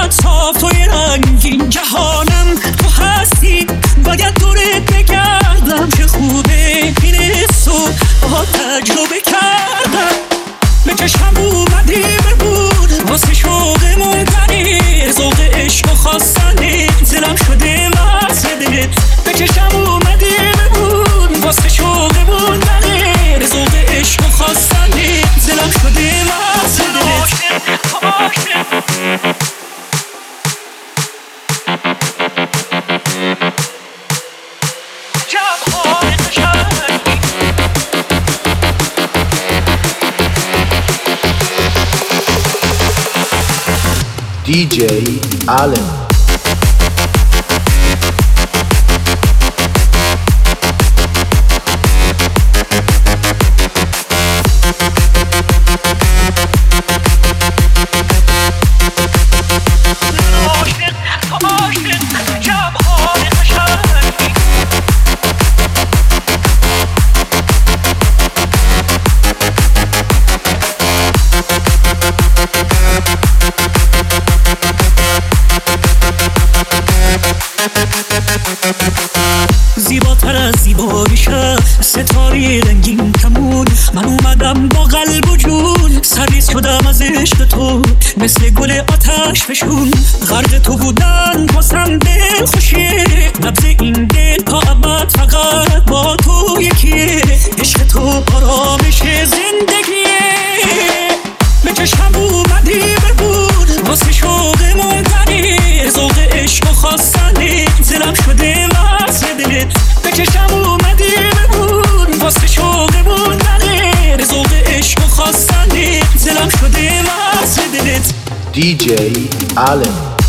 دلم صاف توی رنگین جهانم تو هستی باید دورت بگردم چه خوبه این حسو با تجربه کردم به چشم اومدی ببود واسه شوقمون تنی ذوق عشق و خواستنی دلم شده واسه دلت به چشم اومدی ببود واسه شوقمون تنی ذوق عشق و خواستنی دلم شده واسه دلت DJ Allen. زیباتر از زیباییشم ستاره رنگین کمون من اومدم با قلب و جون سرریز شدم از عشق تو مثل گل آتش فشون غرق تو بودن واسم دل خوشیه نبض این دل تا ابد فقط با تو یکیه عشق تو آرامش زندگیه به چشم اومدی ببود واسه شوقمون تنی ذوق عشق و خواستنی دلم شده واسه دلت به چشم اومدی ببود واسه شوقمون تنی ذوق عشق و خواستنی دلم شده واسه دلت DJ Allen.